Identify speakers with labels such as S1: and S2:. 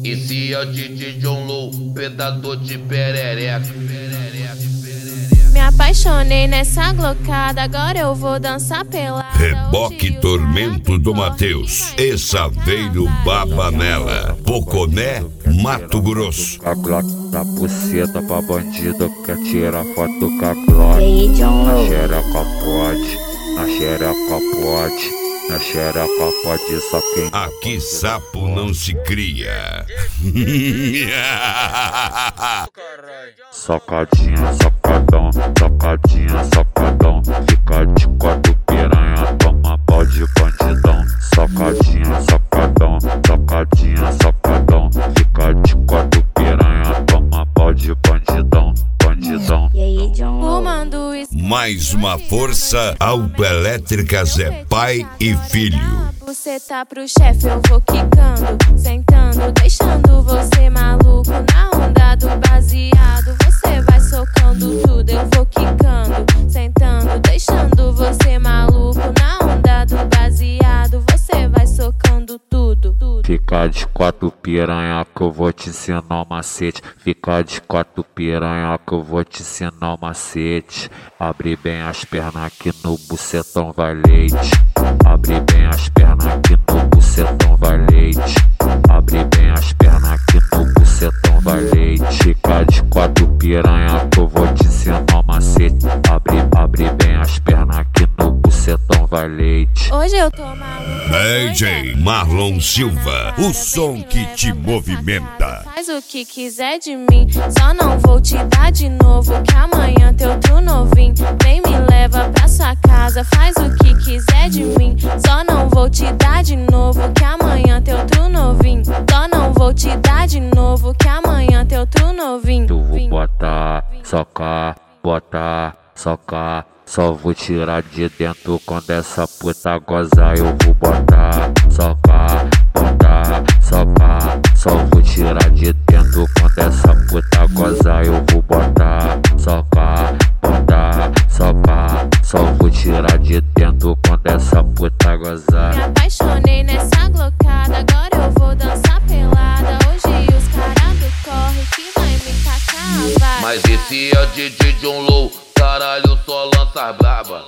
S1: Esse é o DJ John Low, predador de perereca.
S2: Me apaixonei nessa glocada, agora eu vou dançar pelada.
S3: Reboque Tormento do Matheus, Saveiro Babanela, Poconé, Mato Grosso.
S4: A Glock na buceta pra bandido quer tirar foto com a Glock. Na xereca pode, na xereca pode. Na xereca pode só quem...
S3: Aqui sapo não se cria.
S4: Socadinha, socadão, socadinha, socadão. Fica de quatro piranha, toma pau de bandidão. Socadinha, socadão, socadinha, socadão. Fica de quatro piranha, toma pau de bandidão, bandidão.
S2: Fumando isso.
S3: Mais uma força autoelétricas é pai e filho.
S2: Você tá pro chefe, eu vou quicando, sentando, deixando você maluco. Na onda do baseado, você vai socando tudo. Eu vou quicando, sentando, deixando você maluco. Na onda do baseado, você vai socando tudo.
S4: Fica de quatro piranha que eu vou te ensinar o macete. Fica de quatro piranha que eu vou te ensinar o macete. Abre bem as pernas que no bucetão vai leite. Abre bem as pernas que no bucetão vai leite. Abre bem as pernas que no bucetão vai leite. Fica de quatro piranha que eu vou te ensinar o macete. Abre bem as pernas que no bucetão vai leite.
S2: Hoje eu tô maluco.
S3: DJ Marlon Silva, o som que te movimenta.
S2: Faz o que quiser de mim, só não vou te dar de novo. Que amanhã teu outro novinho vem me leva pra sua casa. Faz o que quiser de mim, só não vou te dar de novo. Que amanhã teu outro novinho, só não vou te dar de novo. Que amanhã teu outro novinho.
S4: Tu vou botar, socar, botar, socar. Só vou tirar de dentro quando essa puta gozar. Eu vou botar, socar, botar, socar. Só vou tirar de dentro quando essa puta gozar. Eu vou botar, socar, botar, socar. Só vou tirar de dentro quando essa puta gozar.
S2: Me apaixonei nessa glocada, agora eu vou dançar pelada. Hoje os caras do corre que vai me tacar a vara.
S1: Mas esse é o DJ John Low, caralho, só lança braba.